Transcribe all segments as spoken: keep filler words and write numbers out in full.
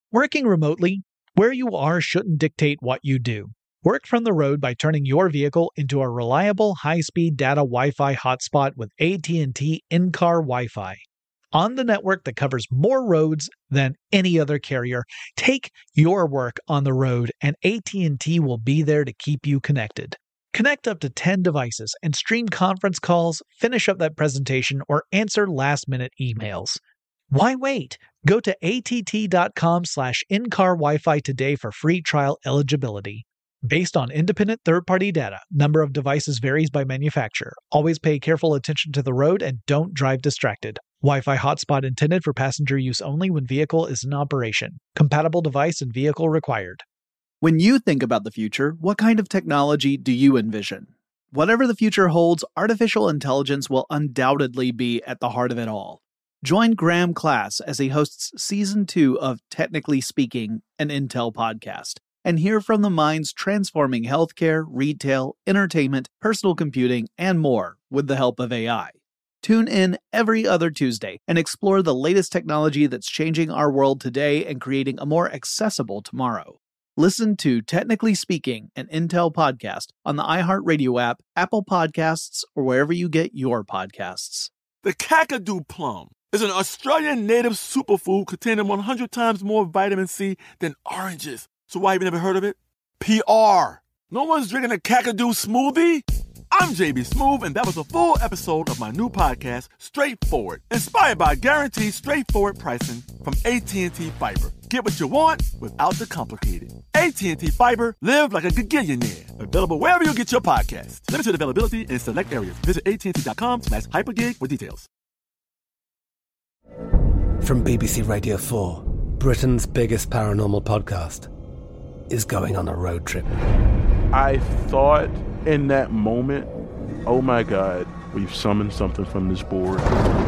Working remotely, where you are shouldn't dictate what you do. Work from the road by turning your vehicle into a reliable high-speed data Wi-Fi hotspot with A T and T in-car Wi-Fi. On the network that covers more roads than any other carrier, take your work on the road and A T and T will be there to keep you connected. Connect up to ten devices and stream conference calls, finish up that presentation, or answer last-minute emails. Why wait? Go to att.com slash in-car Wi-Fi today for free trial eligibility. Based on independent third-party data, number of devices varies by manufacturer. Always pay careful attention to the road and don't drive distracted. Wi-Fi hotspot intended for passenger use only when vehicle is in operation. Compatible device and vehicle required. When you think about the future, what kind of technology do you envision? Whatever the future holds, artificial intelligence will undoubtedly be at the heart of it all. Join Graham Class as he hosts Season two of Technically Speaking, an Intel podcast, and hear from the minds transforming healthcare, retail, entertainment, personal computing, and more with the help of A I. Tune in every other Tuesday and explore the latest technology that's changing our world today and creating a more accessible tomorrow. Listen to Technically Speaking, an Intel podcast on the iHeartRadio app, Apple Podcasts, or wherever you get your podcasts. The Kakadu plum is an Australian native superfood containing one hundred times more vitamin C than oranges. So why have you never heard of it? P R. No one's drinking a Kakadu smoothie? I'm J B Smoove, and that was a full episode of my new podcast, Straightforward, inspired by guaranteed straightforward pricing from A T and T Fiber. Get what you want without the complicated. A T and T Fiber, live like a gigillionaire. Available wherever you get your podcasts. Limited availability in select areas. Visit att.com slash hypergig for details. From B B C Radio four, Britain's biggest paranormal podcast is going on a road trip. I thought in that moment, oh my God, we've summoned something from this board.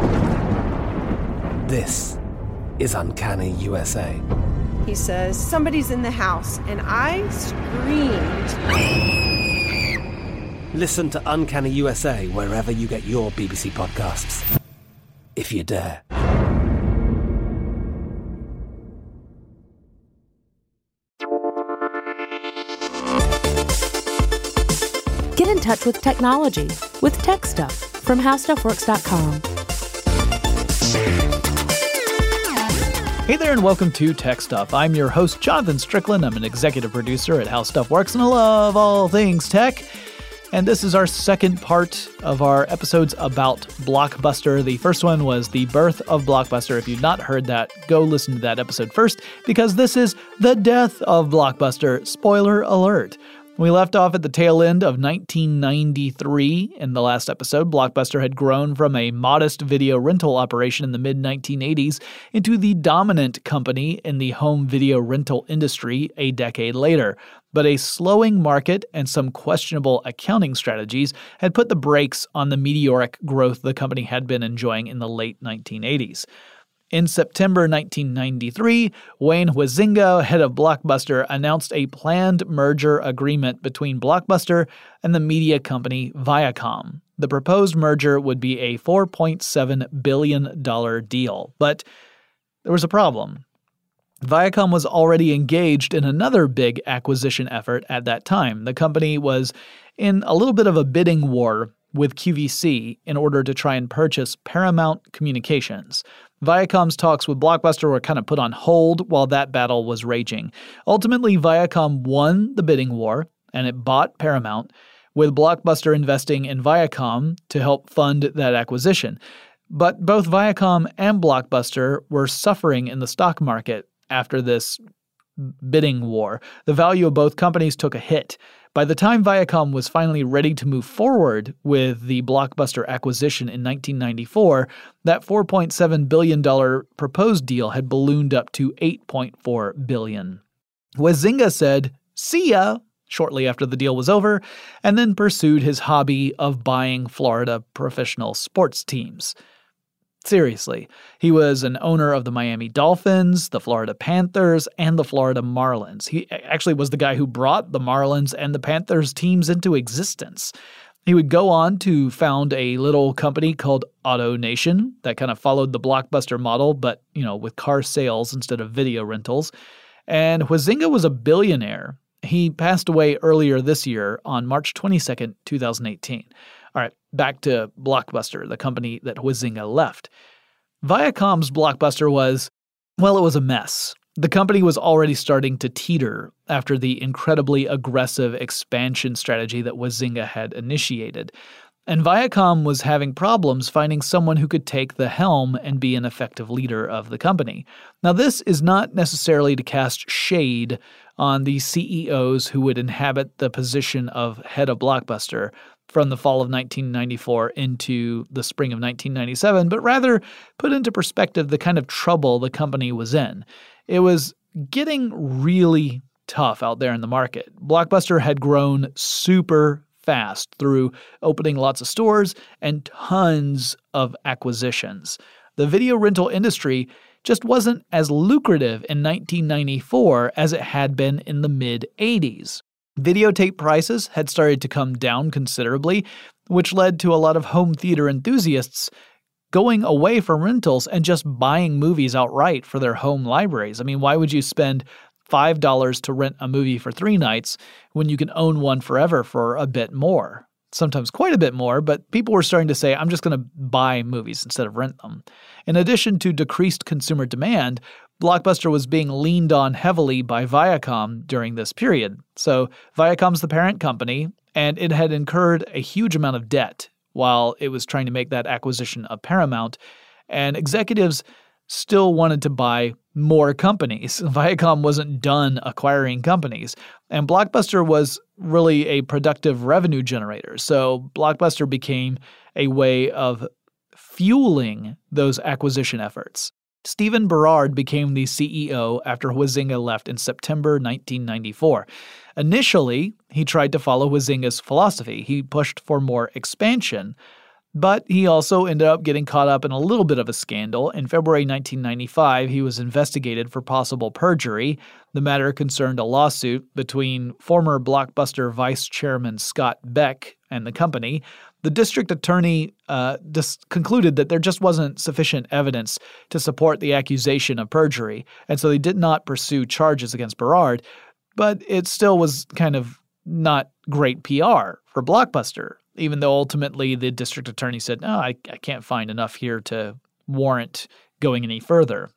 This is Uncanny U S A. He says, somebody's in the house, and I screamed. Listen to Uncanny U S A wherever you get your B B C podcasts, if you dare. Get in touch with technology with Tech Stuff from how stuff works dot com. Hey there and welcome to Tech Stuff. I'm your host, Jonathan Strickland. I'm an executive producer at How Stuff Works, and I love all things tech. And this is our second part of our episodes about Blockbuster. The first one was the birth of Blockbuster. If you've not heard that, go listen to that episode first, because this is the death of Blockbuster. Spoiler alert. We left off at the tail end of nineteen ninety-three in the last episode. Blockbuster had grown from a modest video rental operation in the mid nineteen eighties into the dominant company in the home video rental industry a decade later. But a slowing market and some questionable accounting strategies had put the brakes on the meteoric growth the company had been enjoying in the late nineteen eighties. In September nineteen ninety-three, Wayne Huizenga, head of Blockbuster, announced a planned merger agreement between Blockbuster and the media company Viacom. The proposed merger would be a four point seven billion dollars deal, but there was a problem. Viacom was already engaged in another big acquisition effort at that time. The company was in a little bit of a bidding war with Q V C in order to try and purchase Paramount Communications. Viacom's talks with Blockbuster were kind of put on hold while that battle was raging. Ultimately, Viacom won the bidding war, and it bought Paramount, with Blockbuster investing in Viacom to help fund that acquisition. But both Viacom and Blockbuster were suffering in the stock market after this bidding war. The value of both companies took a hit. By the time Viacom was finally ready to move forward with the Blockbuster acquisition in nineteen ninety-four, that four point seven billion dollars proposed deal had ballooned up to eight point four billion dollars. Huizenga said, "See ya," shortly after the deal was over, and then pursued his hobby of buying Florida professional sports teams. Seriously, he was an owner of the Miami Dolphins, the Florida Panthers, and the Florida Marlins. He actually was the guy who brought the Marlins and the Panthers teams into existence. He would go on to found a little company called AutoNation that kind of followed the Blockbuster model, but, you know, with car sales instead of video rentals. And Huizinga was a billionaire. He passed away earlier this year on March twenty-second, twenty eighteen. All right, back to Blockbuster, the company that Huizinga left. Viacom's Blockbuster was, well, it was a mess. The company was already starting to teeter after the incredibly aggressive expansion strategy that Huizinga had initiated. And Viacom was having problems finding someone who could take the helm and be an effective leader of the company. Now, this is not necessarily to cast shade on the C E Os who would inhabit the position of head of Blockbuster from the fall of nineteen ninety-four into the spring of nineteen ninety-seven, but rather put into perspective the kind of trouble the company was in. It was getting really tough out there in the market. Blockbuster had grown super fast through opening lots of stores and tons of acquisitions. The video rental industry just wasn't as lucrative in nineteen ninety-four as it had been in the mid-eighties. Videotape prices had started to come down considerably, which led to a lot of home theater enthusiasts going away from rentals and just buying movies outright for their home libraries. I mean, why would you spend five dollars to rent a movie for three nights when you can own one forever for a bit more? Sometimes quite a bit more, but people were starting to say, I'm just going to buy movies instead of rent them. In addition to decreased consumer demand, Blockbuster was being leaned on heavily by Viacom during this period. So Viacom's the parent company, and it had incurred a huge amount of debt while it was trying to make that acquisition of Paramount, and executives still wanted to buy more companies. Viacom wasn't done acquiring companies, and Blockbuster was really a productive revenue generator. So Blockbuster became a way of fueling those acquisition efforts. Stephen Berard became the C E O after Huizinga left in September nineteen ninety-four. Initially, he tried to follow Huizinga's philosophy. He pushed for more expansion, but he also ended up getting caught up in a little bit of a scandal. In February nineteen ninety-five, he was investigated for possible perjury. The matter concerned a lawsuit between former Blockbuster Vice Chairman Scott Beck and the company. The district attorney uh, dis- concluded that there just wasn't sufficient evidence to support the accusation of perjury, and so they did not pursue charges against Berard, but it still was kind of not great P R for Blockbuster, even though ultimately the district attorney said, no, I, I can't find enough here to warrant going any further.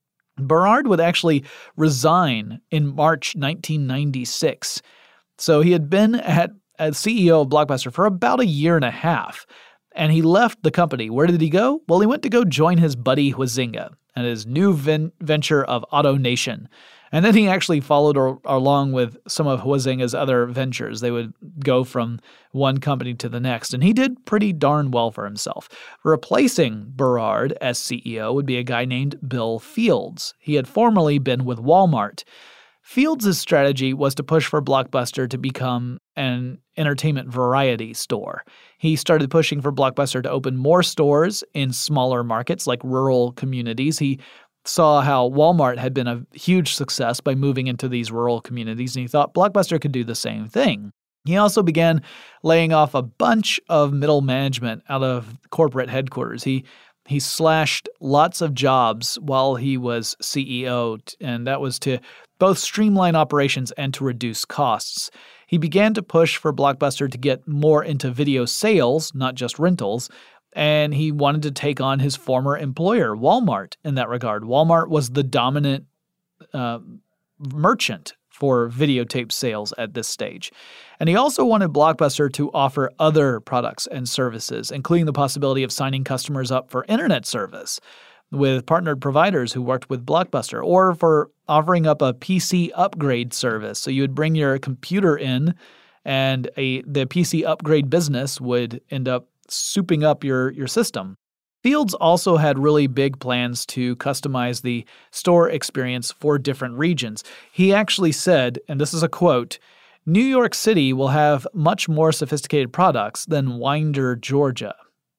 Berard would actually resign in March nineteen ninety-six. So he had been at as C E O of Blockbuster for about a year and a half, and he left the company. Where did he go? Well, he went to go join his buddy Huizinga and his new ven- venture of AutoNation. And then he actually followed or, along with some of Huizinga's other ventures. They would go from one company to the next, and he did pretty darn well for himself. Replacing Berard as C E O would be a guy named Bill Fields. He had formerly been with Walmart. Fields' strategy was to push for Blockbuster to become an entertainment variety store. He started pushing for Blockbuster to open more stores in smaller markets like rural communities. He saw how Walmart had been a huge success by moving into these rural communities, and he thought Blockbuster could do the same thing. He also began laying off a bunch of middle management out of corporate headquarters. He He slashed lots of jobs while he was C E O, and that was to both streamline operations and to reduce costs. He began to push for Blockbuster to get more into video sales, not just rentals, and he wanted to take on his former employer, Walmart, in that regard. Walmart was the dominant uh, merchant for videotape sales at this stage. And he also wanted Blockbuster to offer other products and services, including the possibility of signing customers up for internet service with partnered providers who worked with Blockbuster, or for offering up a P C upgrade service. So you would bring your computer in, and a the P C upgrade business would end up souping up your, your system. Fields also had really big plans to customize the store experience for different regions. He actually said, and this is a quote, "New York City will have much more sophisticated products than Winder, Georgia."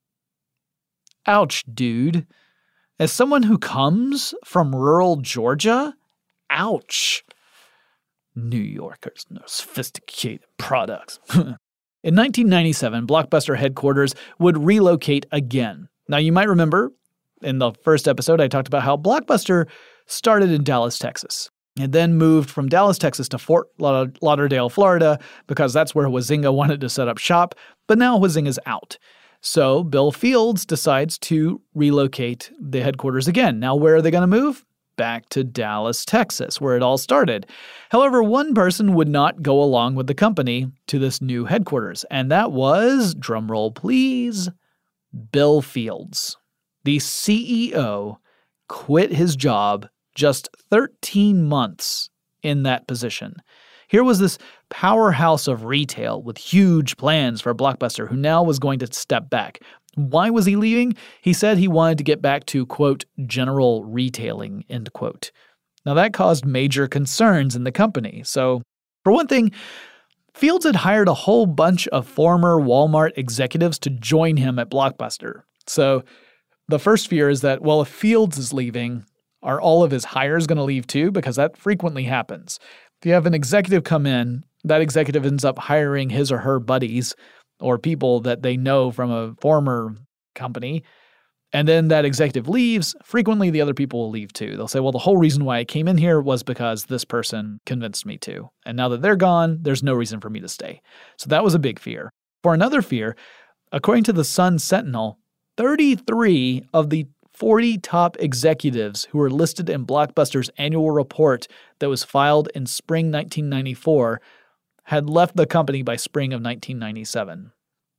Ouch, dude. As someone who comes from rural Georgia, ouch. New Yorkers, no sophisticated products. In nineteen ninety-seven, Blockbuster headquarters would relocate again. Now, you might remember in the first episode, I talked about how Blockbuster started in Dallas, Texas, and then moved from Dallas, Texas to Fort Lauderdale, Florida, because that's where Huizinga wanted to set up shop, but now Huizinga's out. So Bill Fields decides to relocate the headquarters again. Now, where are they going to move? Back to Dallas, Texas, where it all started. However, one person would not go along with the company to this new headquarters, and that was, drumroll please, Bill Fields. The C E O quit his job just thirteen months in that position. Here was this powerhouse of retail with huge plans for Blockbuster who now was going to step back. Why was he leaving? He said he wanted to get back to, quote, general retailing, end quote. Now that caused major concerns in the company. So, for one thing, Fields had hired a whole bunch of former Walmart executives to join him at Blockbuster. So, the first fear is that, well, if Fields is leaving, are all of his hires going to leave too? Because that frequently happens. If you have an executive come in, that executive ends up hiring his or her buddies or people that they know from a former company, and then that executive leaves, frequently the other people will leave too. They'll say, well, the whole reason why I came in here was because this person convinced me to. And now that they're gone, there's no reason for me to stay. So that was a big fear. For another fear, according to the Sun Sentinel, thirty-three of the forty top executives who were listed in Blockbuster's annual report that was filed in spring nineteen ninety-four had left the company by spring of nineteen ninety-seven.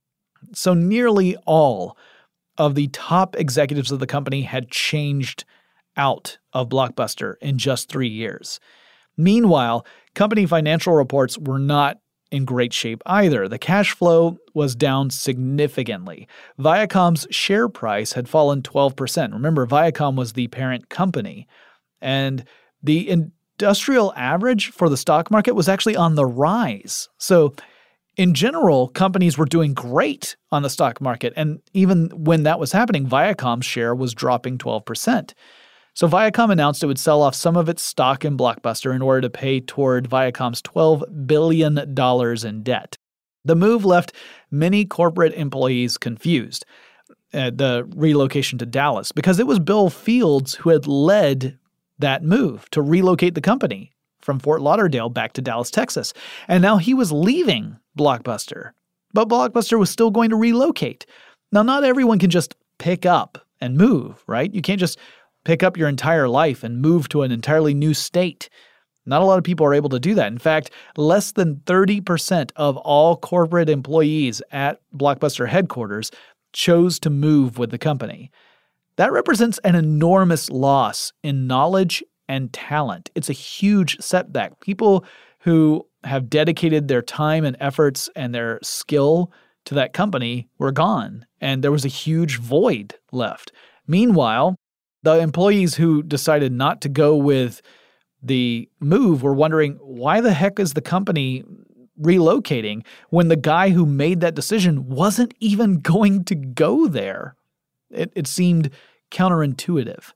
So nearly all of the top executives of the company had changed out of Blockbuster in just three years. Meanwhile, company financial reports were not in great shape either. The cash flow was down significantly. Viacom's share price had fallen twelve percent. Remember, Viacom was the parent company. And the industrial average for the stock market was actually on the rise. So in general, companies were doing great on the stock market. And even when that was happening, Viacom's share was dropping twelve percent. So Viacom announced it would sell off some of its stock in Blockbuster in order to pay toward Viacom's twelve billion dollars in debt. The move left many corporate employees confused, uh, the relocation to Dallas, because it was Bill Fields who had led that move to relocate the company from Fort Lauderdale back to Dallas, Texas. And now he was leaving Blockbuster, but Blockbuster was still going to relocate. Now, not everyone can just pick up and move, right? You can't just pick up your entire life and move to an entirely new state. Not a lot of people are able to do that. In fact, less than thirty percent of all corporate employees at Blockbuster headquarters chose to move with the company. That represents an enormous loss in knowledge and talent. It's a huge setback. People who have dedicated their time and efforts and their skill to that company were gone, and there was a huge void left. Meanwhile, the employees who decided not to go with the move were wondering, why the heck is the company relocating when the guy who made that decision wasn't even going to go there? It, it seemed counterintuitive.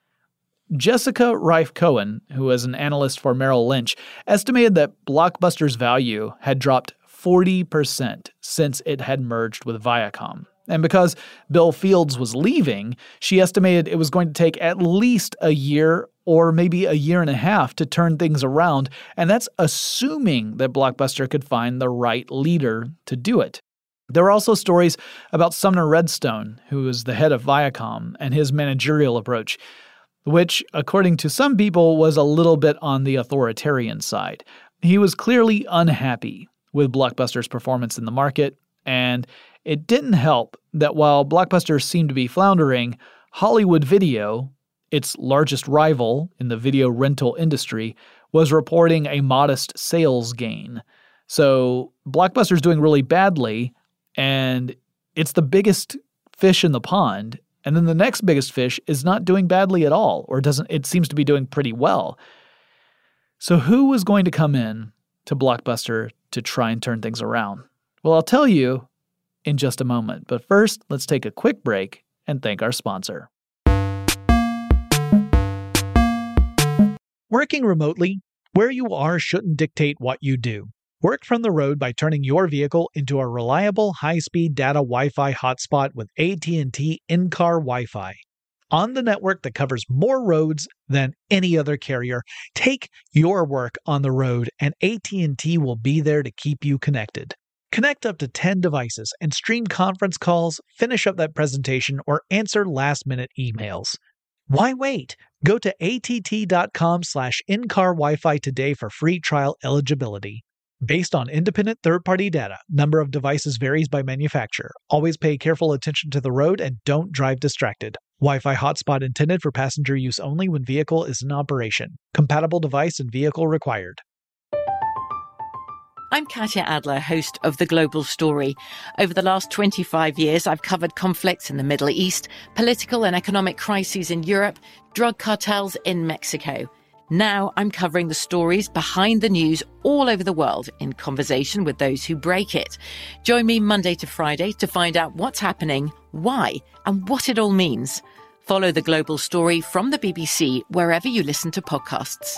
Jessica Rife Cohen, who is an analyst for Merrill Lynch, estimated that Blockbuster's value had dropped forty percent since it had merged with Viacom. And because Bill Fields was leaving, she estimated it was going to take at least a year or maybe a year and a half to turn things around, and that's assuming that Blockbuster could find the right leader to do it. There were also stories about Sumner Redstone, who was the head of Viacom, and his managerial approach, which, according to some people, was a little bit on the authoritarian side. He was clearly unhappy with Blockbuster's performance in the market, and it didn't help that while Blockbuster seemed to be floundering, Hollywood Video, its largest rival in the video rental industry, was reporting a modest sales gain. So Blockbuster's doing really badly, and it's the biggest fish in the pond, and then the next biggest fish is not doing badly at all, or doesn't. It seems to be doing pretty well. So who was going to come in to Blockbuster to try and turn things around? Well, I'll tell you in just a moment. But first, let's take a quick break and thank our sponsor. Working remotely, where you are shouldn't dictate what you do. Work from the road by turning your vehicle into a reliable high-speed data Wi-Fi hotspot with A T and T in-car Wi-Fi. On the network that covers more roads than any other carrier, take your work on the road and A T and T will be there to keep you connected. Connect up to ten devices and stream conference calls, finish up that presentation, or answer last-minute emails. Why wait? Go to att.com slash in-car Wi-Fi today for free trial eligibility. Based on independent third-party data, number of devices varies by manufacturer. Always pay careful attention to the road and don't drive distracted. Wi-Fi hotspot intended for passenger use only when vehicle is in operation. Compatible device and vehicle required. I'm Katya Adler, host of The Global Story. Over the last twenty-five years, I've covered conflicts in the Middle East, political and economic crises in Europe, drug cartels in Mexico. Now I'm covering the stories behind the news all over the world in conversation with those who break it. Join me Monday to Friday to find out what's happening, why, and what it all means. Follow The Global Story from the B B C wherever you listen to podcasts.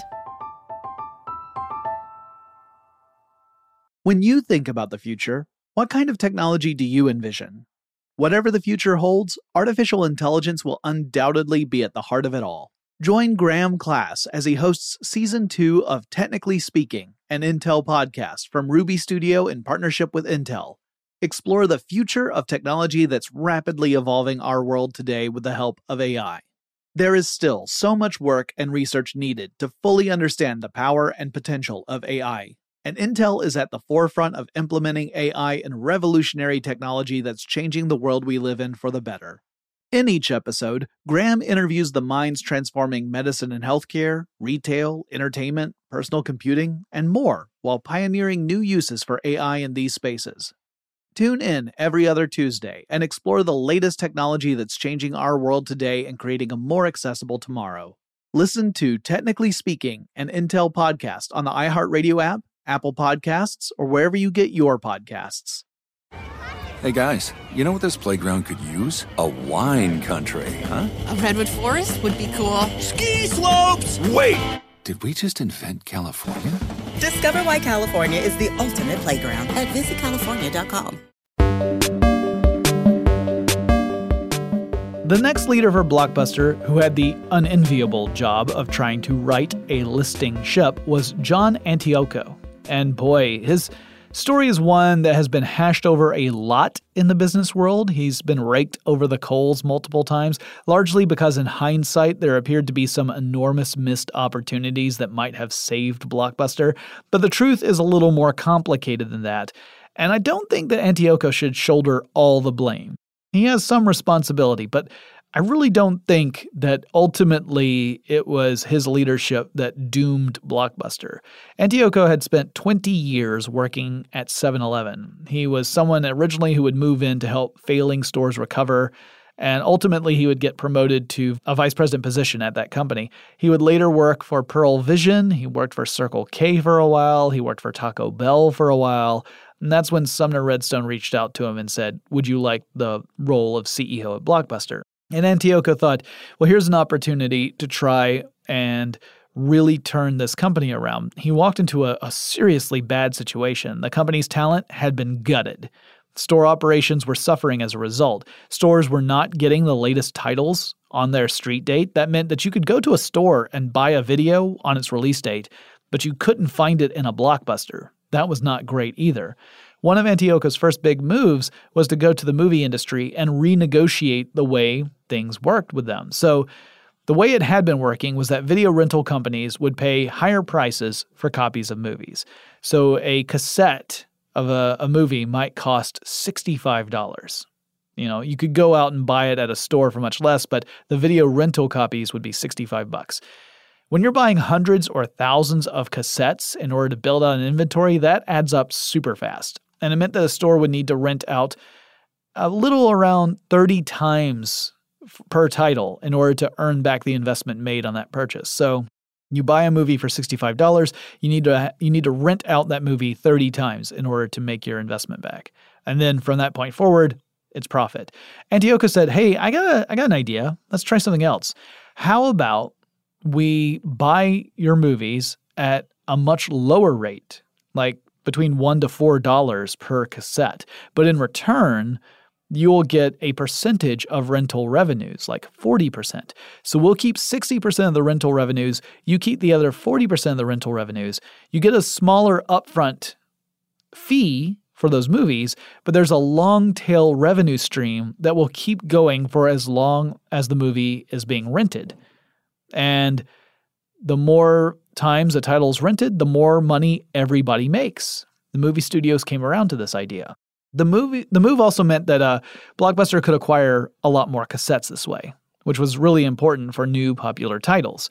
When you think about the future, what kind of technology do you envision? Whatever the future holds, artificial intelligence will undoubtedly be at the heart of it all. Join Graham Class as he hosts Season two of Technically Speaking, an Intel podcast from Ruby Studio in partnership with Intel. Explore the future of technology that's rapidly evolving our world today with the help of A I. There is still so much work and research needed to fully understand the power and potential of A I. And Intel is at the forefront of implementing A I in revolutionary technology that's changing the world we live in for the better. In each episode, Graham interviews the minds transforming medicine and healthcare, retail, entertainment, personal computing, and more, while pioneering new uses for A I in these spaces. Tune in every other Tuesday and explore the latest technology that's changing our world today and creating a more accessible tomorrow. Listen to Technically Speaking, an Intel podcast on the iHeartRadio app, Apple Podcasts, or wherever you get your podcasts. Hey guys, you know what this playground could use? A wine country, huh? A redwood forest would be cool. Ski slopes! Wait! Did we just invent California? Discover why California is the ultimate playground at visit california dot com. The next leader for Blockbuster, who had the unenviable job of trying to right a listing ship, was John Antioco. And boy, his story is one that has been hashed over a lot in the business world. He's been raked over the coals multiple times, largely because in hindsight, there appeared to be some enormous missed opportunities that might have saved Blockbuster. But the truth is a little more complicated than that. And I don't think that Antioco should shoulder all the blame. He has some responsibility, but I really don't think that ultimately it was his leadership that doomed Blockbuster. Antioco had spent twenty years working at seven eleven. He was someone originally who would move in to help failing stores recover, and ultimately he would get promoted to a vice president position at that company. He would later work for Pearl Vision. He worked for Circle K for a while. He worked for Taco Bell for a while. And that's when Sumner Redstone reached out to him and said, would you like the role of C E O at Blockbuster? And Antioco thought, well, here's an opportunity to try and really turn this company around. He walked into a, a seriously bad situation. The company's talent had been gutted. Store operations were suffering as a result. Stores were not getting the latest titles on their street date. That meant that you could go to a store and buy a video on its release date, but you couldn't find it in a Blockbuster. That was not great either. One of Antioco's first big moves was to go to the movie industry and renegotiate the way things worked with them. So the way it had been working was that video rental companies would pay higher prices for copies of movies. So a cassette of a, a movie might cost sixty-five dollars. You know, you could go out and buy it at a store for much less, but the video rental copies would be sixty-five bucks. When you're buying hundreds or thousands of cassettes in order to build out an inventory, that adds up super fast. And it meant that a store would need to rent out a little around thirty times per title in order to earn back the investment made on that purchase. So you buy a movie for sixty-five dollars, you need to you need to rent out that movie thirty times in order to make your investment back. And then from that point forward, it's profit. Antioco said, hey, I got a, I got an idea. Let's try something else. How about we buy your movies at a much lower rate, like between one to four dollars per cassette. But in return, you will get a percentage of rental revenues, like forty percent. So we'll keep sixty percent of the rental revenues. You keep the other forty percent of the rental revenues. You get a smaller upfront fee for those movies, but there's a long tail revenue stream that will keep going for as long as the movie is being rented. And the more times a title is rented, the more money everybody makes. The movie studios came around to this idea. The movie, the move also meant that uh, Blockbuster could acquire a lot more cassettes this way, which was really important for new popular titles.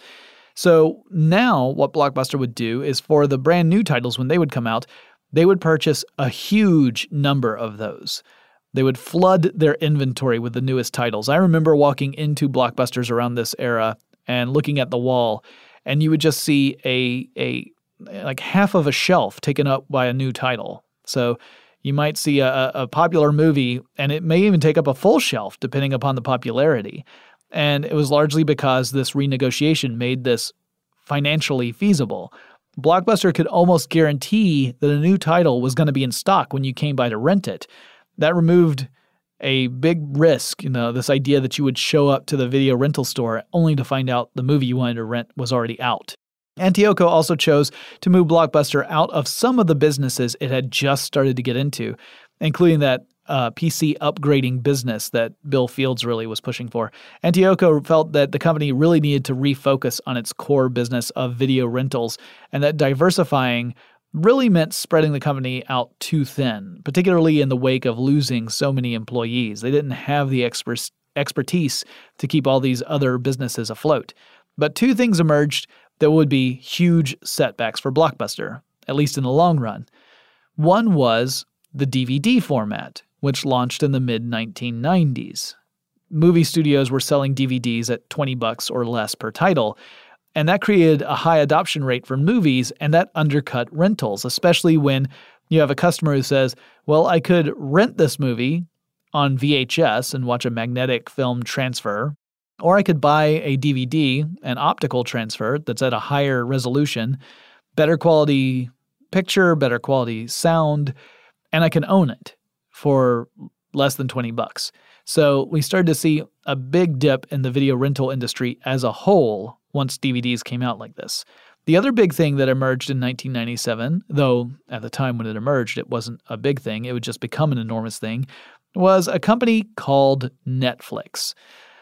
So now what Blockbuster would do is for the brand new titles, when they would come out, they would purchase a huge number of those. They would flood their inventory with the newest titles. I remember walking into Blockbusters around this era and looking at the wall, and you would just see a a like half of a shelf taken up by a new title. So you might see a, a popular movie, and it may even take up a full shelf, depending upon the popularity. And it was largely because this renegotiation made this financially feasible. Blockbuster could almost guarantee that a new title was going to be in stock when you came by to rent it. That removed a big risk, you know, this idea that you would show up to the video rental store only to find out the movie you wanted to rent was already out. Antioco also chose to move Blockbuster out of some of the businesses it had just started to get into, including that uh, P C upgrading business that Bill Fields really was pushing for. Antioco felt that the company really needed to refocus on its core business of video rentals, and that diversifying really meant spreading the company out too thin, particularly in the wake of losing so many employees. They didn't have the exper- expertise to keep all these other businesses afloat. But two things emerged that would be huge setbacks for Blockbuster, at least in the long run. One was the D V D format, which launched in the mid nineteen nineties. Movie studios were selling D V Ds at twenty bucks or less per title, and that created a high adoption rate for movies, and that undercut rentals, especially when you have a customer who says, well, I could rent this movie on V H S and watch a magnetic film transfer, or I could buy a D V D, an optical transfer that's at a higher resolution, better quality picture, better quality sound, and I can own it for less than twenty bucks. So we started to see a big dip in the video rental industry as a whole once D V Ds came out like this. The other big thing that emerged in nineteen ninety-seven, though at the time when it emerged it wasn't a big thing, it would just become an enormous thing, was a company called Netflix.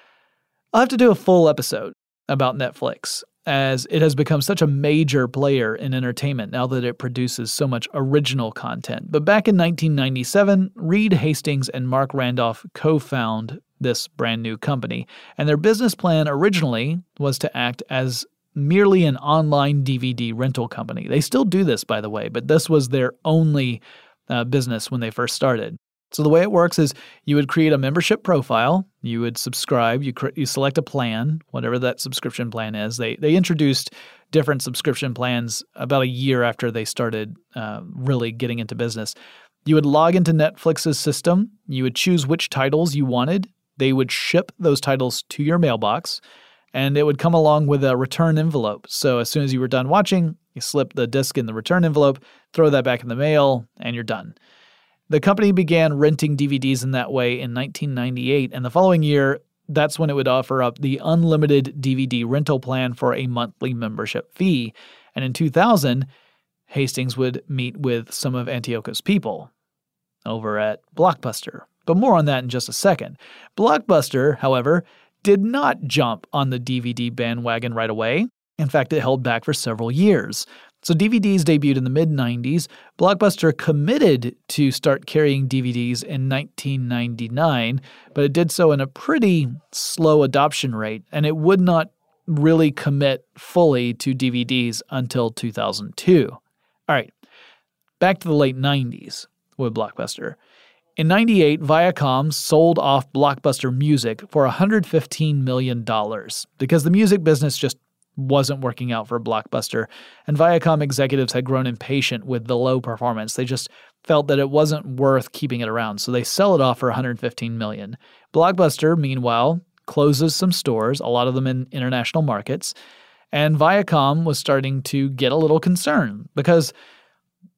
I'll have to do a full episode about Netflix, as it has become such a major player in entertainment now that it produces so much original content. But back in nineteen ninety-seven, Reed Hastings and Mark Randolph co-found this brand new company, and their business plan originally was to act as merely an online D V D rental company. They still do this, by the way, but this was their only uh, business when they first started. So the way it works is you would create a membership profile, you would subscribe, you cre- you select a plan, whatever that subscription plan is. They they introduced different subscription plans about a year after they started uh, really getting into business. You would log into Netflix's system, you would choose which titles you wanted, they would ship those titles to your mailbox, and it would come along with a return envelope. So as soon as you were done watching, you slip the disc in the return envelope, throw that back in the mail, and you're done. The company began renting D V Ds in that way in nineteen ninety-eight, and the following year, that's when it would offer up the unlimited D V D rental plan for a monthly membership fee. And in two thousand, Hastings would meet with some of Antioco's people over at Blockbuster. But more on that in just a second. Blockbuster, however, did not jump on the D V D bandwagon right away. In fact, it held back for several years. So D V Ds debuted in the mid nineties. Blockbuster committed to start carrying D V Ds in nineteen ninety-nine, but it did so in a pretty slow adoption rate, and it would not really commit fully to D V Ds until two thousand two. All right, back to the late nineties with Blockbuster. In ninety-eight, Viacom sold off Blockbuster Music for one hundred fifteen million dollars because the music business just wasn't working out for Blockbuster, and Viacom executives had grown impatient with the low performance. They just felt that it wasn't worth keeping it around, so they sell it off for one hundred fifteen million dollars. Blockbuster, meanwhile, closes some stores, a lot of them in international markets, and Viacom was starting to get a little concerned because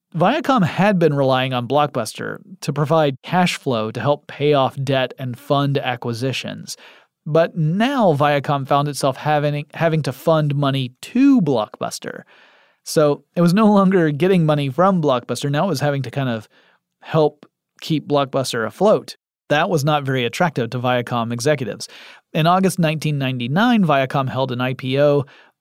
Viacom had been relying on Blockbuster to provide cash flow to help pay off debt and fund acquisitions. But now Viacom found itself having, having to fund money to Blockbuster. So it was no longer getting money from Blockbuster. Now it was having to kind of help keep Blockbuster afloat. That was not very attractive to Viacom executives. In August nineteen ninety-nine, Viacom held an I P O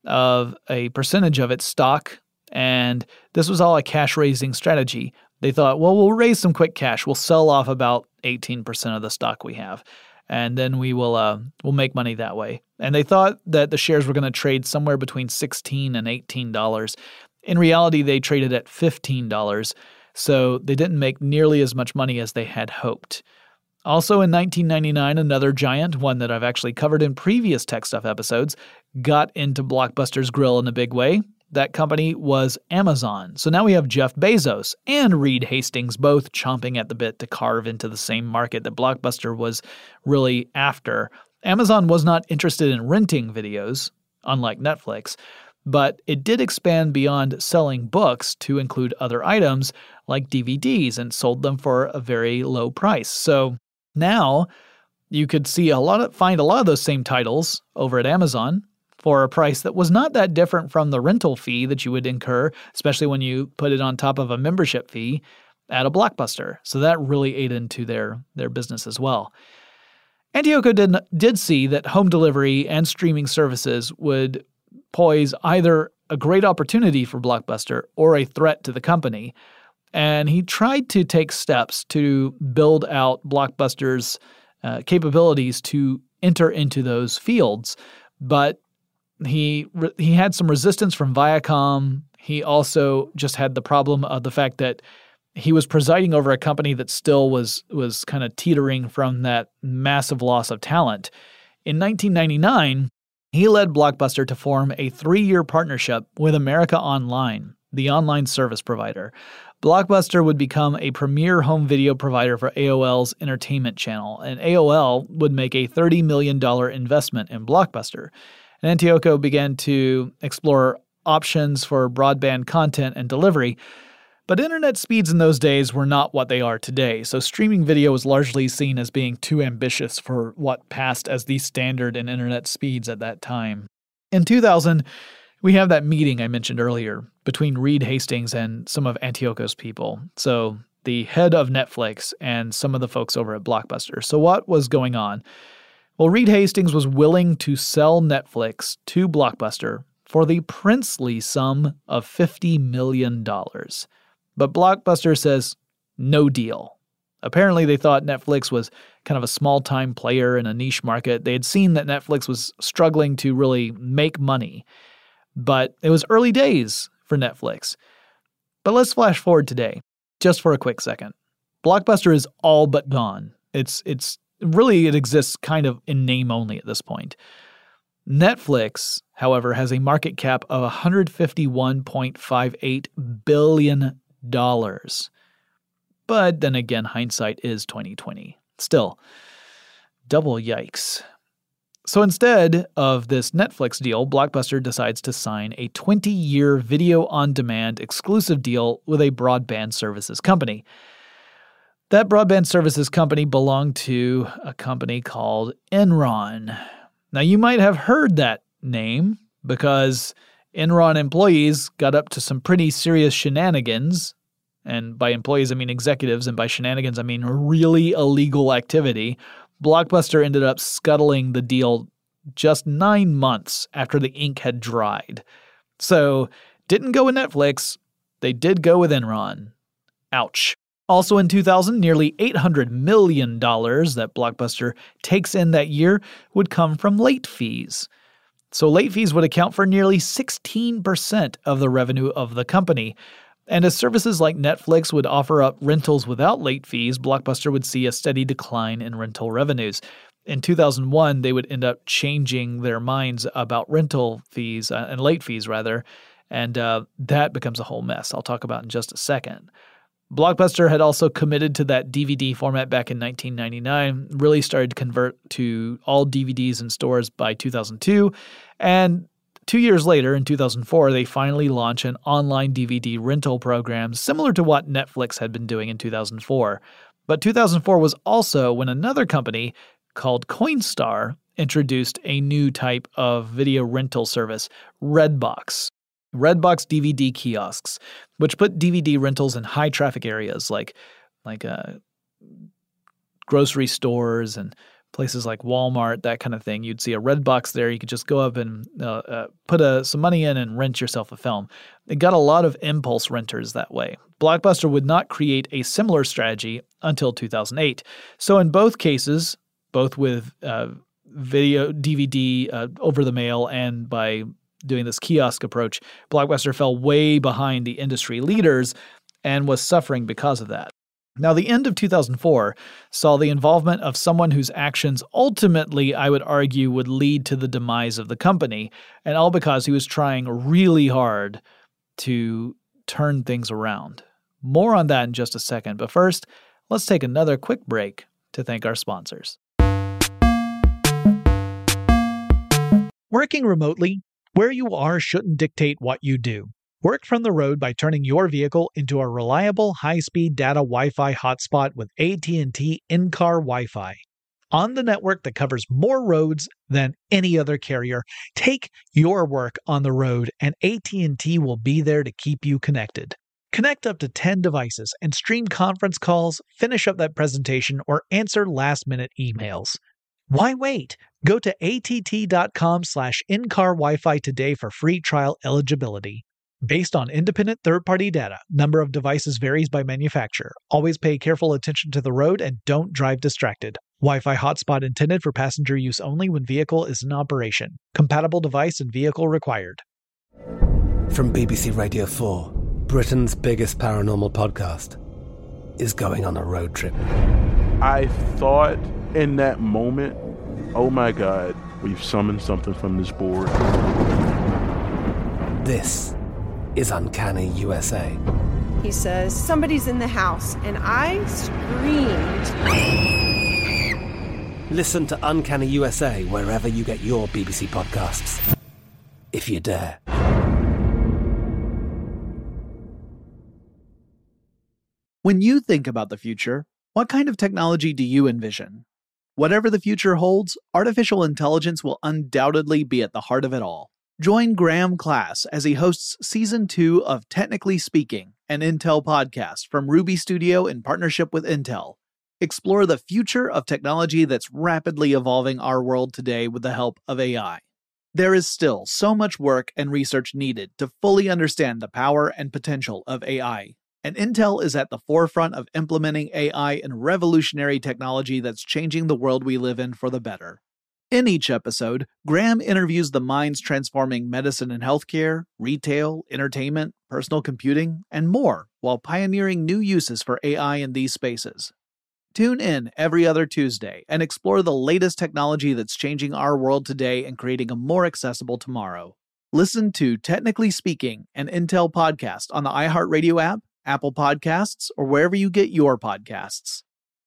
of a percentage of its stock, and this was all a cash-raising strategy. They thought, well, we'll raise some quick cash. We'll sell off about eighteen percent of the stock we have, and then we will uh, we'll make money that way. And they thought that the shares were going to trade somewhere between sixteen dollars and eighteen dollars. In reality, they traded at fifteen dollars, so they didn't make nearly as much money as they had hoped. Also in nineteen ninety-nine, another giant, one that I've actually covered in previous Tech Stuff episodes, got into Blockbuster's grill in a big way. That company was Amazon. So now we have Jeff Bezos and Reed Hastings both chomping at the bit to carve into the same market that Blockbuster was really after. Amazon was not interested in renting videos, unlike Netflix, but it did expand beyond selling books to include other items like D V Ds and sold them for a very low price. So now you could see a lot of, find a lot of those same titles over at Amazon for a price that was not that different from the rental fee that you would incur, especially when you put it on top of a membership fee at a Blockbuster. So that really ate into their, their business as well. Antioco did, did see that home delivery and streaming services would pose either a great opportunity for Blockbuster or a threat to the company. And he tried to take steps to build out Blockbuster's uh, capabilities to enter into those fields. But he he had some resistance from Viacom. He also just had the problem of the fact that he was presiding over a company that still was was kind of teetering from that massive loss of talent. In nineteen ninety-nine, he led Blockbuster to form a three-year partnership with America Online, the online service provider. Blockbuster would become a premier home video provider for A O L's entertainment channel, and A O L would make a thirty million dollars investment in Blockbuster. And Antioco began to explore options for broadband content and delivery, but internet speeds in those days were not what they are today, so streaming video was largely seen as being too ambitious for what passed as the standard in internet speeds at that time. In two thousand, we have that meeting I mentioned earlier between Reed Hastings and some of Antioco's people. So the head of Netflix and some of the folks over at Blockbuster. So what was going on? Well, Reed Hastings was willing to sell Netflix to Blockbuster for the princely sum of fifty million dollars. But Blockbuster says, no deal. Apparently they thought Netflix was kind of a small-time player in a niche market. They had seen that Netflix was struggling to really make money. But it was early days for Netflix. But let's flash forward today, just for a quick second. Blockbuster is all but gone. It's it's really, it exists kind of in name only at this point. Netflix, however, has a market cap of one hundred fifty-one point five eight billion dollars. But then again, hindsight is twenty twenty. Still, double yikes. So instead of this Netflix deal, Blockbuster decides to sign a twenty-year video-on-demand exclusive deal with a broadband services company. That broadband services company belonged to a company called Enron. Now, you might have heard that name because Enron employees got up to some pretty serious shenanigans. And by employees, I mean executives, and by shenanigans, I mean really illegal activity. Blockbuster ended up scuttling the deal just nine months after the ink had dried. So, didn't go with Netflix. They did go with Enron. Ouch. Also in two thousand, nearly eight hundred million dollars that Blockbuster takes in that year would come from late fees. So late fees would account for nearly sixteen percent of the revenue of the company. And as services like Netflix would offer up rentals without late fees, Blockbuster would see a steady decline in rental revenues. In two thousand one, they would end up changing their minds about rental fees, uh, and late fees rather, and uh, that becomes a whole mess I'll talk about in just a second. Blockbuster had also committed to that D V D format back in nineteen ninety-nine, really started to convert to all D V Ds in stores by two thousand two, and Two years later, in two thousand four, they finally launch an online D V D rental program similar to what Netflix had been doing in two thousand four. But two thousand four was also when another company called Coinstar introduced a new type of video rental service, Redbox. Redbox D V D kiosks, which put D V D rentals in high-traffic areas like, like uh, grocery stores and places like Walmart, that kind of thing. You'd see a Redbox there. You could just go up and uh, uh, put a, some money in and rent yourself a film. It got a lot of impulse renters that way. Blockbuster would not create a similar strategy until two thousand eight. So in both cases, both with uh, video, D V D uh, over the mail and by doing this kiosk approach, Blockbuster fell way behind the industry leaders and was suffering because of that. Now, the end of two thousand four saw the involvement of someone whose actions ultimately, I would argue, would lead to the demise of the company, and all because he was trying really hard to turn things around. More on that in just a second, but first, let's take another quick break to thank our sponsors. Working remotely, where you are shouldn't dictate what you do. Work from the road by turning your vehicle into a reliable high-speed data Wi-Fi hotspot with A T and T in-car Wi-Fi. On the network that covers more roads than any other carrier, take your work on the road and A T and T will be there to keep you connected. Connect up to ten devices and stream conference calls, finish up that presentation, or answer last-minute emails. Why wait? Go to att.com slash in-car Wi-Fi today for free trial eligibility. Based on independent third-party data, number of devices varies by manufacturer. Always pay careful attention to the road and don't drive distracted. Wi-Fi hotspot intended for passenger use only when vehicle is in operation. Compatible device and vehicle required. From B B C Radio four, Britain's biggest paranormal podcast is going on a road trip. I thought in that moment, oh my God, we've summoned something from this board. This is Uncanny U S A. He says, somebody's in the house, and I screamed. Listen to Uncanny U S A wherever you get your B B C podcasts, if you dare. When you think about the future, what kind of technology do you envision? Whatever the future holds, artificial intelligence will undoubtedly be at the heart of it all. Join Graham Class as he hosts Season two of Technically Speaking, an Intel podcast from Ruby Studio in partnership with Intel. Explore the future of technology that's rapidly evolving our world today with the help of A I. There is still so much work and research needed to fully understand the power and potential of A I, and Intel is at the forefront of implementing A I in revolutionary technology that's changing the world we live in for the better. In each episode, Graham interviews the minds transforming medicine and healthcare, retail, entertainment, personal computing, and more, while pioneering new uses for A I in these spaces. Tune in every other Tuesday and explore the latest technology that's changing our world today and creating a more accessible tomorrow. Listen to Technically Speaking, an Intel podcast on the iHeartRadio app, Apple Podcasts, or wherever you get your podcasts.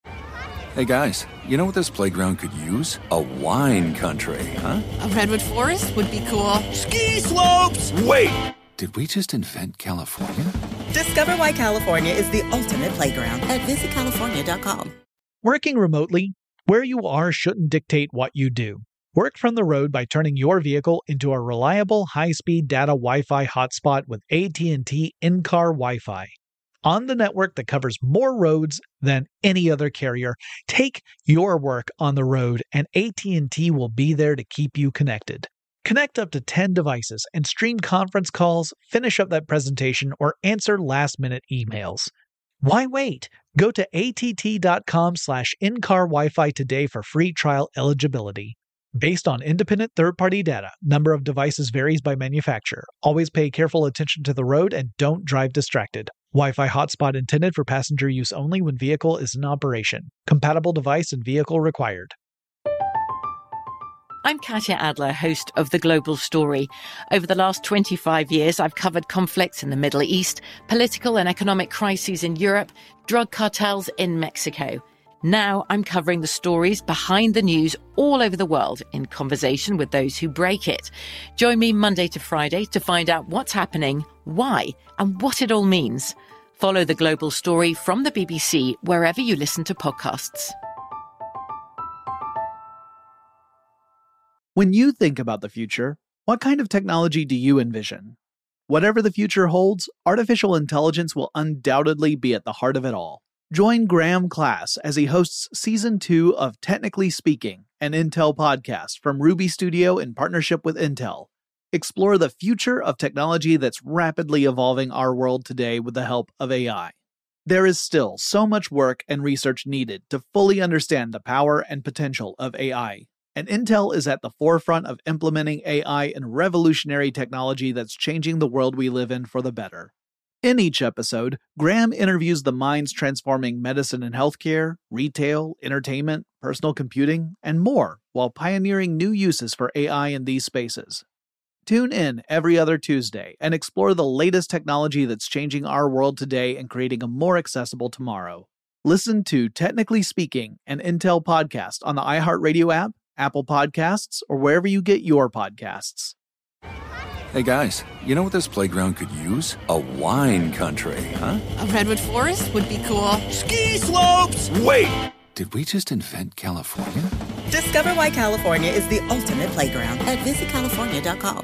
Hey guys, you know what this playground could use? A wine country, huh? A redwood forest would be cool. Ski slopes! Wait! Did we just invent California? Discover why California is the ultimate playground at visit california dot com. Working remotely, where you are shouldn't dictate what you do. Work from the road by turning your vehicle into a reliable high-speed data Wi-Fi hotspot with A T and T in-car Wi-Fi. On the network that covers more roads than any other carrier, take your work on the road and A T and T will be there to keep you connected. Connect up to ten devices and stream conference calls, finish up that presentation, or answer last-minute emails. Why wait? Go to att.com slash in-car Wi-Fi today for free trial eligibility. Based on independent third-party data, number of devices varies by manufacturer. Always pay careful attention to the road and don't drive distracted. Wi-Fi hotspot intended for passenger use only when vehicle is in operation. Compatible device and vehicle required. I'm Katya Adler, host of The Global Story. Over the last twenty-five years, I've covered conflicts in the Middle East, political and economic crises in Europe, drug cartels in Mexico. Now I'm covering the stories behind the news all over the world in conversation with those who break it. Join me Monday to Friday to find out what's happening, why, and what it all means. Follow The Global Story from the B B C wherever you listen to podcasts. When you think about the future, what kind of technology do you envision? Whatever the future holds, artificial intelligence will undoubtedly be at the heart of it all. Join Graham Class as he hosts Season two of Technically Speaking, an Intel podcast from Ruby Studio in partnership with Intel. Explore the future of technology that's rapidly evolving our world today with the help of A I. There is still so much work and research needed to fully understand the power and potential of A I, and Intel is at the forefront of implementing A I in revolutionary technology that's changing the world we live in for the better. In each episode, Graham interviews the minds transforming medicine and healthcare, retail, entertainment, personal computing, and more, while pioneering new uses for A I in these spaces. Tune in every other Tuesday and explore the latest technology that's changing our world today and creating a more accessible tomorrow. Listen to Technically Speaking, an Intel podcast on the iHeartRadio app, Apple Podcasts, or wherever you get your podcasts. Hey guys, you know what this playground could use? A wine country, huh? A redwood forest would be cool. Ski slopes! Wait! Did we just invent California? Discover why California is the ultimate playground at visit california dot com.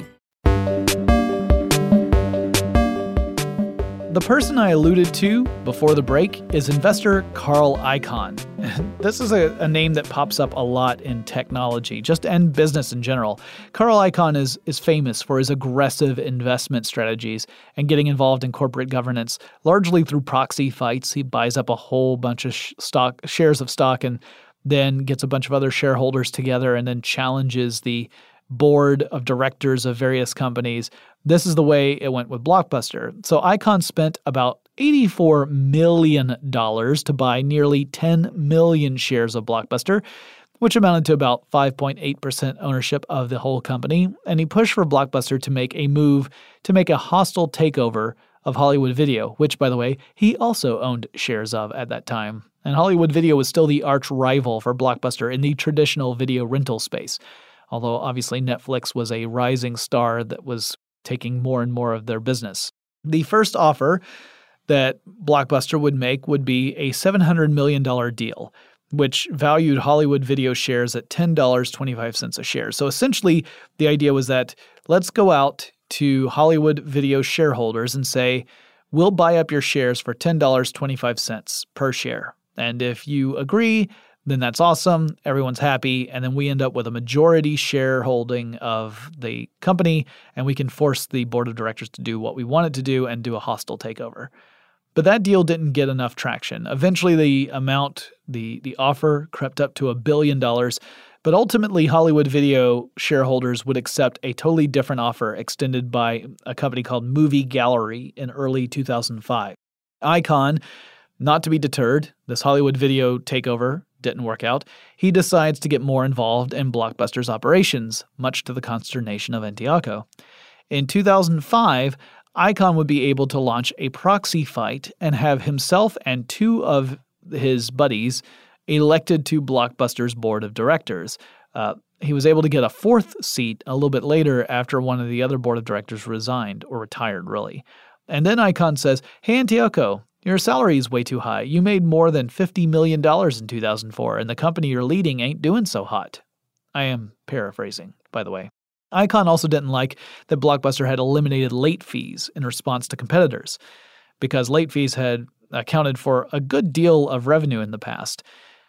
The person I alluded to before the break is investor Carl Icahn. This is a, a name that pops up a lot in technology, just and business in general. Carl Icahn is, is famous for his aggressive investment strategies and getting involved in corporate governance, largely through proxy fights. He buys up a whole bunch of sh- stock shares of stock and then gets a bunch of other shareholders together and then challenges the board of directors of various companies. This is the way it went with Blockbuster. So Icahn spent about eighty-four million dollars to buy nearly ten million shares of Blockbuster, which amounted to about five point eight percent ownership of the whole company. And he pushed for Blockbuster to make a move to make a hostile takeover of Hollywood Video, which, by the way, he also owned shares of at that time. And Hollywood Video was still the arch rival for Blockbuster in the traditional video rental space. Although obviously Netflix was a rising star that was taking more and more of their business. The first offer that Blockbuster would make would be a seven hundred million dollars deal, which valued Hollywood Video shares at ten dollars and twenty-five cents a share. So essentially, the idea was that let's go out to Hollywood Video shareholders and say, we'll buy up your shares for ten dollars and twenty-five cents per share. And if you agree, then that's awesome. Everyone's happy. And then we end up with a majority shareholding of the company, and we can force the board of directors to do what we want it to do and do a hostile takeover. But that deal didn't get enough traction. Eventually, the amount, the, the offer crept up to a billion dollars. But ultimately, Hollywood Video shareholders would accept a totally different offer extended by a company called Movie Gallery in early two thousand five. Icahn, not to be deterred, this Hollywood Video takeover didn't work out. He decides to get more involved in Blockbuster's operations, much to the consternation of Antioco. In two thousand five, Icahn would be able to launch a proxy fight and have himself and two of his buddies elected to Blockbuster's board of directors. Uh, he was able to get a fourth seat a little bit later after one of the other board of directors resigned, or retired, really. And then Icahn says, "Hey, Antioco, your salary is way too high. You made more than fifty million dollars in two thousand four, and the company you're leading ain't doing so hot." I am paraphrasing, by the way. Icahn also didn't like that Blockbuster had eliminated late fees in response to competitors, because late fees had accounted for a good deal of revenue in the past.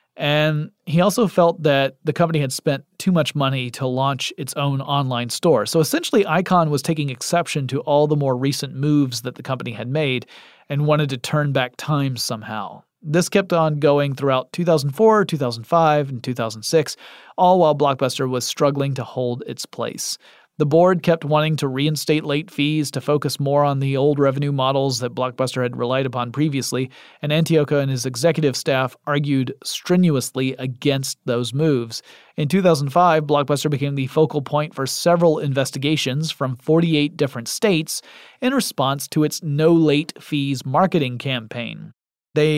And he also felt that the company had spent too much money to launch its own online store. So essentially, Icahn was taking exception to all the more recent moves that the company had made and wanted to turn back time somehow. This kept on going throughout two thousand four, two thousand five, and two thousand six, all while Blockbuster was struggling to hold its place. The board kept wanting to reinstate late fees to focus more on the old revenue models that Blockbuster had relied upon previously, and Antioco and his executive staff argued strenuously against those moves. In two thousand five, Blockbuster became the focal point for several investigations from forty-eight different states in response to its no late fees marketing campaign. They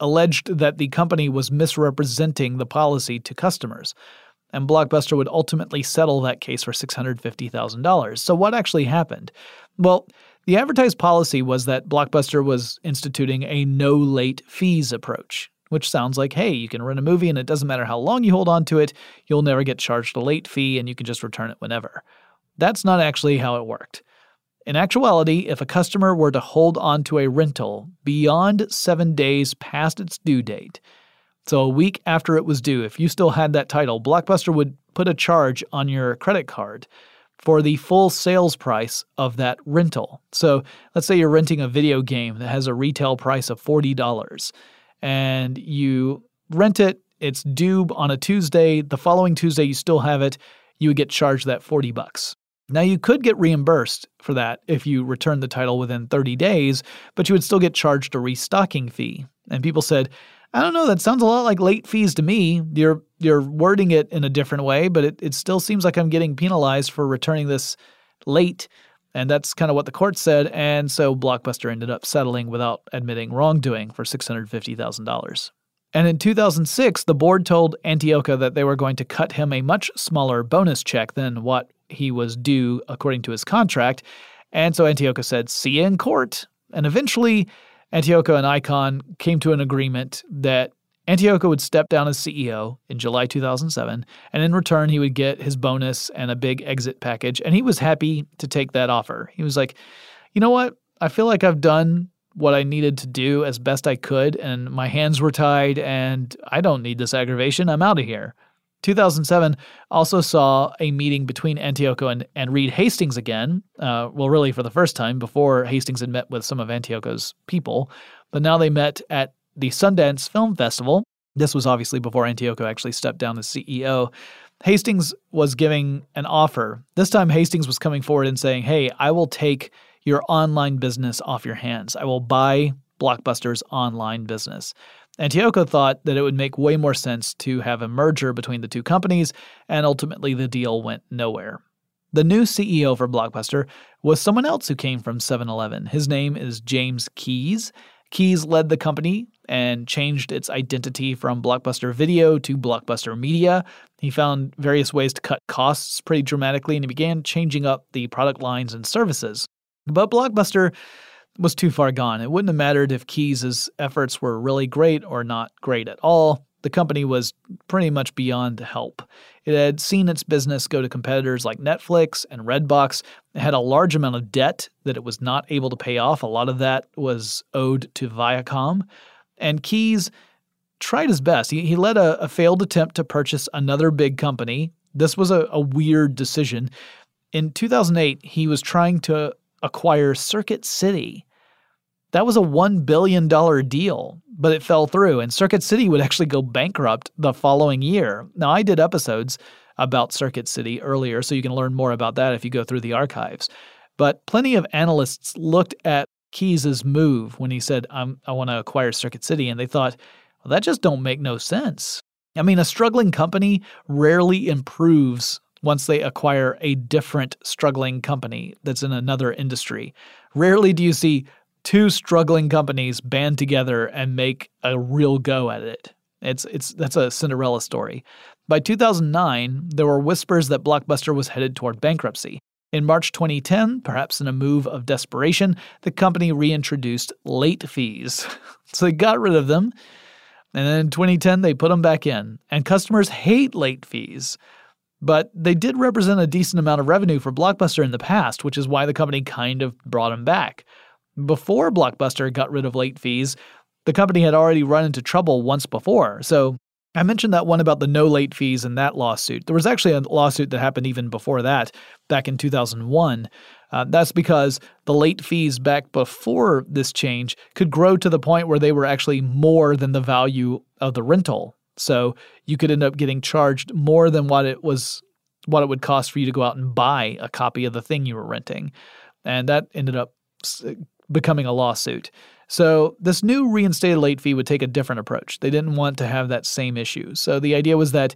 alleged that the company was misrepresenting the policy to customers, and Blockbuster would ultimately settle that case for six hundred fifty thousand dollars. So what actually happened? Well, the advertised policy was that Blockbuster was instituting a no late fees approach, which sounds like, hey, you can rent a movie and it doesn't matter how long you hold on to it, you'll never get charged a late fee and you can just return it whenever. That's not actually how it worked. In actuality, if a customer were to hold on to a rental beyond seven days past its due date, so a week after it was due, if you still had that title, Blockbuster would put a charge on your credit card for the full sales price of that rental. So let's say you're renting a video game that has a retail price of forty dollars, and you rent it, it's due on a Tuesday, the following Tuesday you still have it, you would get charged that forty bucks. Now you could get reimbursed for that if you return the title within thirty days, but you would still get charged a restocking fee. And people said, I don't know, that sounds a lot like late fees to me. You're you're wording it in a different way, but it, it still seems like I'm getting penalized for returning this late. And that's kind of what the court said. And so Blockbuster ended up settling without admitting wrongdoing for six hundred fifty thousand dollars. And in two thousand six, the board told Antioco that they were going to cut him a much smaller bonus check than what he was due according to his contract. And so Antioco said, see you in court. And eventually, Antioco and Icahn came to an agreement that Antioco would step down as C E O in July two thousand seven, and in return, he would get his bonus and a big exit package, and he was happy to take that offer. He was like, you know what? I feel like I've done what I needed to do as best I could, and my hands were tied, and I don't need this aggravation. I'm out of here. two thousand seven also saw a meeting between Antioco and, and Reed Hastings again, uh, well, really for the first time. Before, Hastings had met with some of Antioco's people, but now they met at the Sundance Film Festival. This was obviously before Antioco actually stepped down as C E O. Hastings was giving an offer. This time, Hastings was coming forward and saying, hey, I will take your online business off your hands. I will buy Blockbuster's online business. Antioco thought that it would make way more sense to have a merger between the two companies, and ultimately the deal went nowhere. The new C E O for Blockbuster was someone else who came from seven eleven. His name is James Keyes. Keyes led the company and changed its identity from Blockbuster Video to Blockbuster Media. He found various ways to cut costs pretty dramatically, and he began changing up the product lines and services. But Blockbuster was too far gone. It wouldn't have mattered if Keyes' efforts were really great or not great at all. The company was pretty much beyond help. It had seen its business go to competitors like Netflix and Redbox. It had a large amount of debt that it was not able to pay off. A lot of that was owed to Viacom. And Keyes tried his best. He, he led a, a failed attempt to purchase another big company. This was a, a weird decision. In two thousand eight, he was trying to acquire Circuit City. That was a one billion dollars deal, but it fell through, and Circuit City would actually go bankrupt the following year. Now, I did episodes about Circuit City earlier, so you can learn more about that if you go through the archives. But plenty of analysts looked at Keyes' move when he said, I'm, I want to acquire Circuit City, and they thought, well, that just don't make no sense. I mean, a struggling company rarely improves once they acquire a different struggling company that's in another industry. Rarely do you see two struggling companies band together and make a real go at it. It's it's that's a Cinderella story. By two thousand nine, there were whispers that Blockbuster was headed toward bankruptcy. In March twenty ten, perhaps in a move of desperation, the company reintroduced late fees. So they got rid of them, and then in twenty ten, they put them back in. And customers hate late fees. But they did represent a decent amount of revenue for Blockbuster in the past, which is why the company kind of brought them back. Before Blockbuster got rid of late fees, the company had already run into trouble once before. So I mentioned that one about the no late fees in that lawsuit. There was actually a lawsuit that happened even before that, back in two thousand one. Uh, that's because the late fees back before this change could grow to the point where they were actually more than the value of the rental. So you could end up getting charged more than what it was, what it would cost for you to go out and buy a copy of the thing you were renting. And that ended up becoming a lawsuit. So this new reinstated late fee would take a different approach. They didn't want to have that same issue. So the idea was that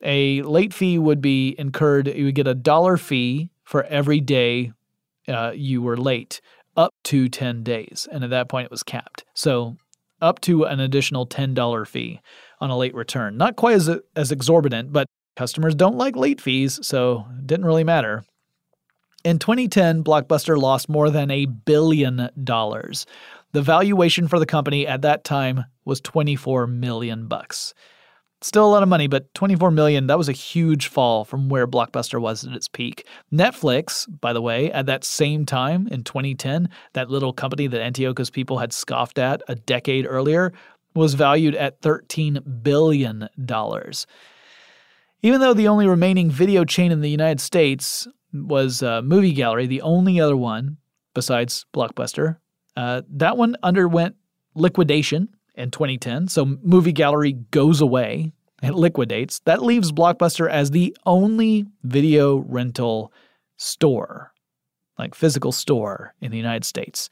a late fee would be incurred. You would get a dollar fee for every day uh, you were late, up to ten days. And at that point, it was capped. So up to an additional ten dollars fee on a late return. Not quite as, as exorbitant, but customers don't like late fees, so it didn't really matter. In twenty ten, Blockbuster lost more than a billion dollars. The valuation for the company at that time was twenty-four million bucks. Still a lot of money, but twenty-four million, that was a huge fall from where Blockbuster was at its peak. Netflix, by the way, at that same time in twenty ten, that little company that Antiochus people had scoffed at a decade earlier, was valued at thirteen billion dollars. Even though the only remaining video chain in the United States was uh, Movie Gallery, the only other one besides Blockbuster, uh, that one underwent liquidation in twenty ten. So Movie Gallery goes away, it liquidates. That leaves Blockbuster as the only video rental store, like physical store in the United States.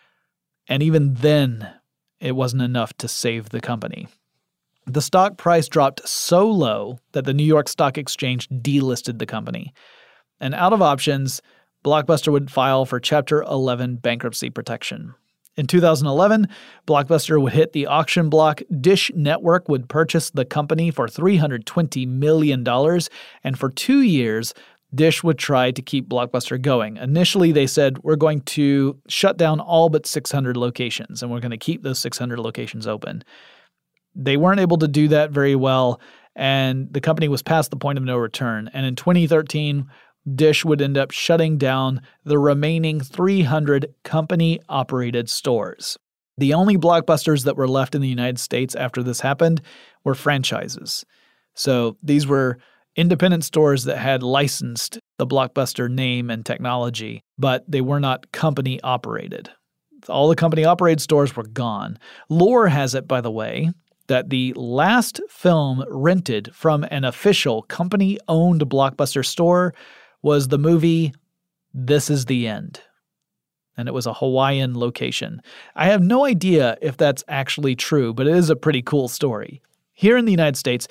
And even then, it wasn't enough to save the company. The stock price dropped so low that the New York Stock Exchange delisted the company. And out of options, Blockbuster would file for Chapter eleven bankruptcy protection. In two thousand eleven, Blockbuster would hit the auction block. Dish Network would purchase the company for three hundred twenty million dollars, and for two years, Dish would try to keep Blockbuster going. Initially, they said, we're going to shut down all but six hundred locations, and we're going to keep those six hundred locations open. They weren't able to do that very well, and the company was past the point of no return. And in twenty thirteen, Dish would end up shutting down the remaining three hundred company-operated stores. The only Blockbusters that were left in the United States after this happened were franchises. So these were independent stores that had licensed the Blockbuster name and technology, but they were not company-operated. All the company-operated stores were gone. Lore has it, by the way, that the last film rented from an official company-owned Blockbuster store was the movie This Is the End. And it was a Hawaiian location. I have no idea if that's actually true, but it is a pretty cool story. Here in the United States,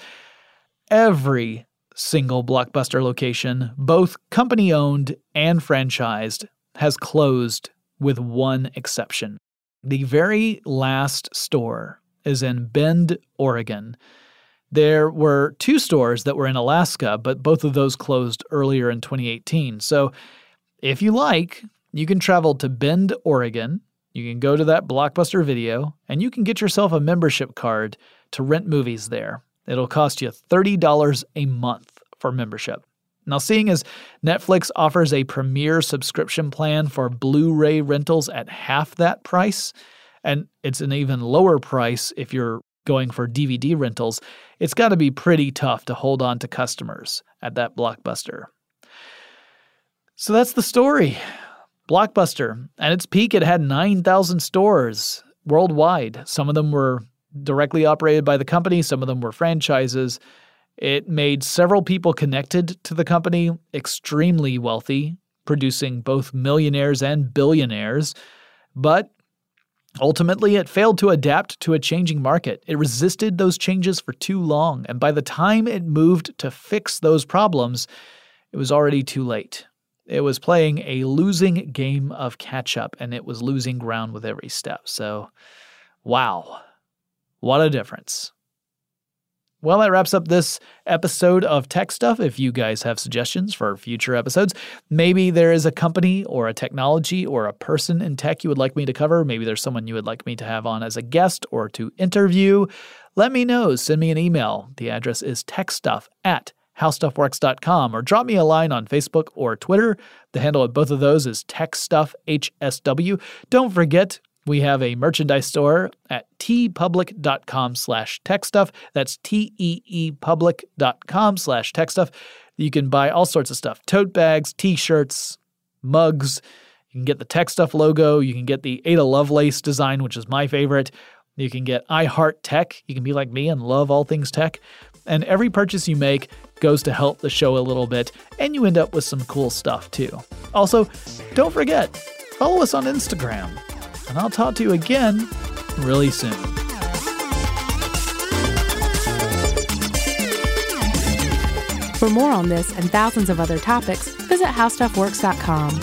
every single Blockbuster location, both company-owned and franchised, has closed with one exception. The very last store is in Bend, Oregon. There were two stores that were in Alaska, but both of those closed earlier in twenty eighteen. So if you like, you can travel to Bend, Oregon. You can go to that Blockbuster Video, and you can get yourself a membership card to rent movies there. It'll cost you thirty dollars a month for membership. Now, seeing as Netflix offers a premier subscription plan for Blu-ray rentals at half that price, and it's an even lower price if you're going for D V D rentals, it's got to be pretty tough to hold on to customers at that Blockbuster. So that's the story. Blockbuster, at its peak, it had nine thousand stores worldwide. Some of them were directly operated by the company. Some of them were franchises. It made several people connected to the company extremely wealthy, producing both millionaires and billionaires. But ultimately, it failed to adapt to a changing market. It resisted those changes for too long, and by the time it moved to fix those problems, it was already too late. It was playing a losing game of catch-up, and it was losing ground with every step. So, wow, what a difference. Well, that wraps up this episode of Tech Stuff. If you guys have suggestions for future episodes, maybe there is a company or a technology or a person in tech you would like me to cover. Maybe there's someone you would like me to have on as a guest or to interview. Let me know. Send me an email. The address is techstuff at howstuffworks dot com, or drop me a line on Facebook or Twitter. The handle of both of those is TechStuffHSW. Don't forget, we have a merchandise store at teepublic.com slash techstuff. That's T-E-E-public.com slash techstuff. You can buy all sorts of stuff. Tote bags, t-shirts, mugs. You can get the Tech Stuff logo. You can get the Ada Lovelace design, which is my favorite. You can get I Heart Tech. You can be like me and love all things tech. And every purchase you make goes to help the show a little bit, and you end up with some cool stuff too. Also, don't forget, follow us on Instagram. And I'll talk to you again really soon. For more on this and thousands of other topics, visit how stuff works dot com.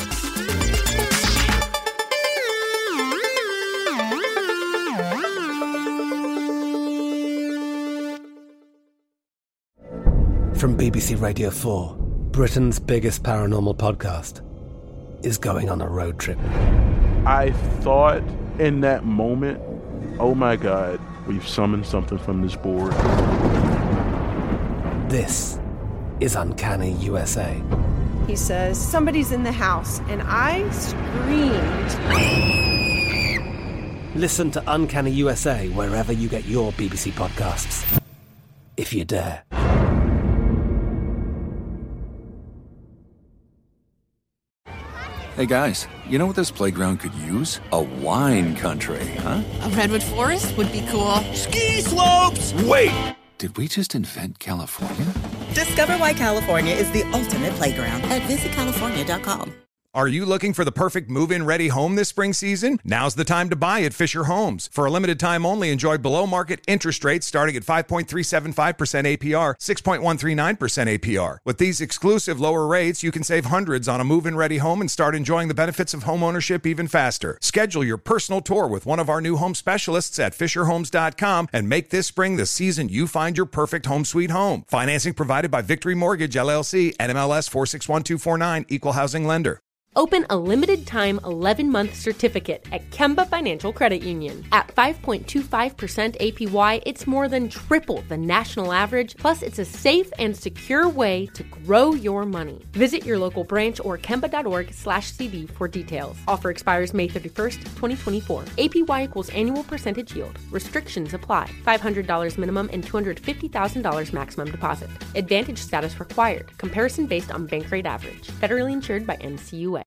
From B B C Radio four, Britain's biggest paranormal podcast is going on a road trip. I thought in that moment, oh my God, we've summoned something from this board. This is Uncanny U S A. He says, somebody's in the house, and I screamed. Listen to Uncanny U S A wherever you get your B B C podcasts, if you dare. Hey guys, you know what this playground could use? A wine country, huh? A redwood forest would be cool. Ski slopes! Wait! Did we just invent California? Discover why California is the ultimate playground at visit california dot com. Are you looking for the perfect move-in ready home this spring season? Now's the time to buy at Fisher Homes. For a limited time only, enjoy below-market interest rates starting at five point three seven five percent A P R, six point one three nine percent A P R. With these exclusive lower rates, you can save hundreds on a move-in ready home and start enjoying the benefits of homeownership even faster. Schedule your personal tour with one of our new home specialists at fisher homes dot com and make this spring the season you find your perfect home sweet home. Financing provided by Victory Mortgage, L L C, N M L S four six one two four nine, Equal Housing Lender. Open a limited-time eleven-month certificate at Kemba Financial Credit Union. At five point two five percent A P Y, it's more than triple the national average, plus it's a safe and secure way to grow your money. Visit your local branch or kemba.org slash CD for details. Offer expires May thirty-first, twenty twenty-four. A P Y equals annual percentage yield. Restrictions apply. five hundred dollars minimum and two hundred fifty thousand dollars maximum deposit. Advantage status required. Comparison based on bank rate average. Federally insured by N C U A.